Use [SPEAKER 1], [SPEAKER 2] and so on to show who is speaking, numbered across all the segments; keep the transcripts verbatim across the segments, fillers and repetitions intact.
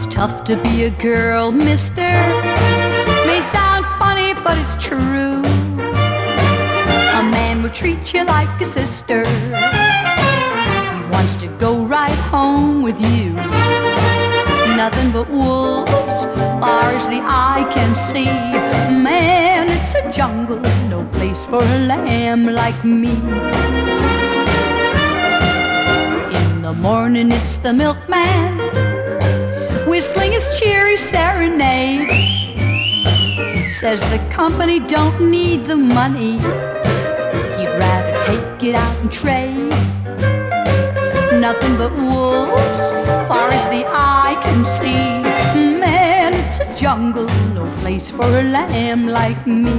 [SPEAKER 1] It's tough to be a girl, mister. May sound funny, but it's true. A man will treat you like a sister. He wants to go right home with you. Nothing but wolves, far as the eye can see. Man, it's a jungle, no place for a lamb like me. In the morning it's the milkman, whistling his cheery serenade. Says the company don't need the money, he'd rather take it out and trade. Nothing but wolves, far as the eye can see. Man, it's a jungle, no place for a lamb like me.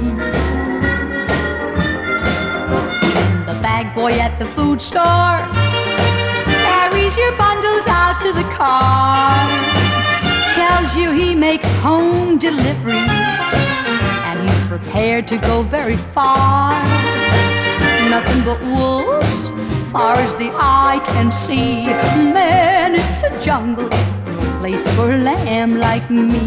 [SPEAKER 1] The bag boy at the food store carries your bundles out to the car, tells you he makes home deliveries, and he's prepared to go very far. Nothing but wolves, far as the eye can see. Man, it's a jungle, no place for a lamb like me.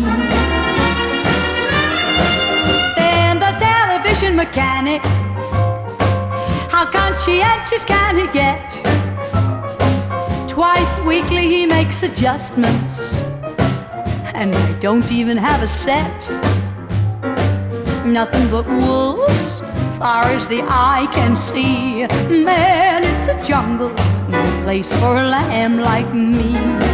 [SPEAKER 1] Then the television mechanic, how conscientious can he get? Twice weekly he makes adjustments, and I don't even have a set. Nothing but wolves, far as the eye can see. Man, it's a jungle, no place for a lamb like me.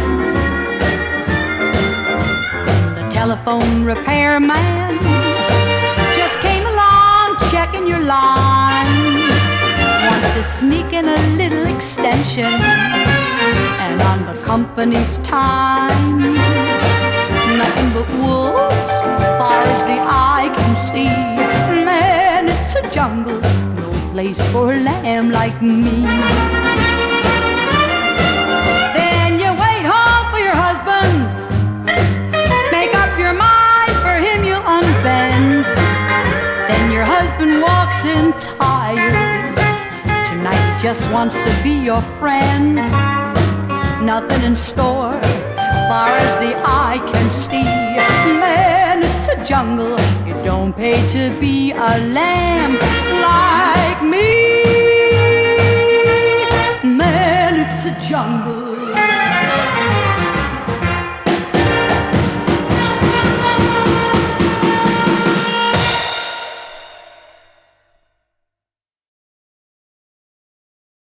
[SPEAKER 1] The telephone repairman just came along checking your line, wants to sneak in a little extension, and on the company's time. Nothing but wolves, far as the eye can see. Man, it's a jungle, no place for a lamb like me. Then you wait home for your husband, make up your mind for him you'll unbend. Then your husband walks in tired, tonight he just wants to be your friend. Nothing in store, far as the eye can see. Man, it's a jungle, you don't pay to be a lamb like me. Man, it's a jungle.